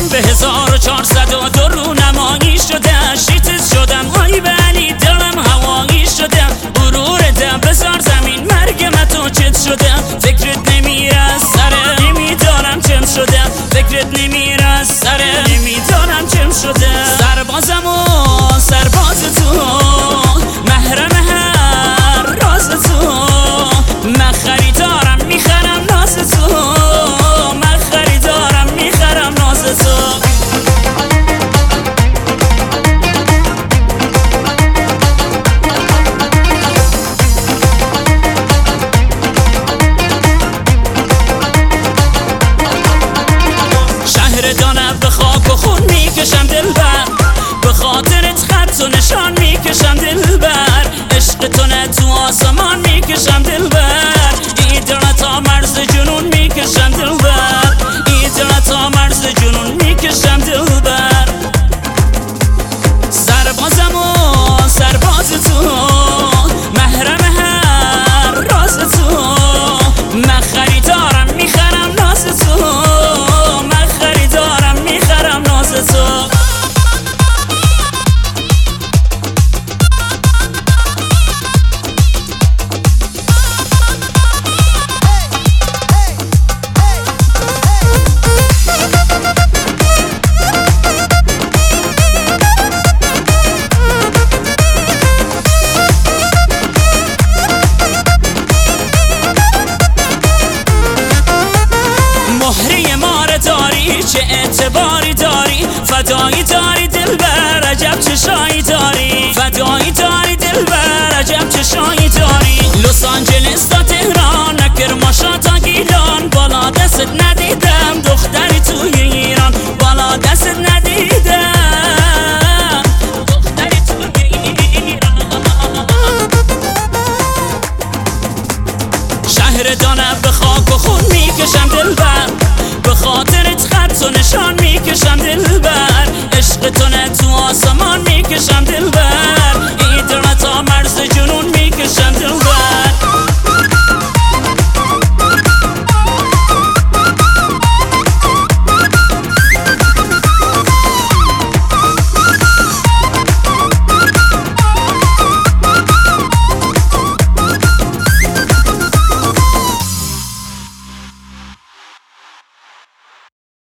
به 1402 رو نمایی شده، شیتت شدم آی ولی دلم هوایی شده. غرورت بذار زمین، مرگ من تو چت شده. فکرت نمیره از سره، نمیدارم چم شده. فکرت نمیره از سره، نمیدارم چم شده. سربازم و سرباز تو، محرم هر راز تو. من خریدارم میخرم ناز تو، من خریدارم میخرم ناز تو. شهر دانم به خاک و خون میکشم دلبر، به خاطرت خط و نشان میکشم دلبر. عشق تو نه تو آسمان میکشم دلبر، ایدر تا مرز جنون میکشم دلبر، ایدر تا مرز جنون میکشم دلبر. سربازم و سرباز تو، محرم هر راز تو. من خریدارم میخرم ناز تو، من خریدارم میخرم ناز تو. مهری مار داری، چه اعتباری داری. فدایی داری دلبر، عجب چشایی داری. فدایی داری دلبر، عجب چشایی داری. لس آنجلس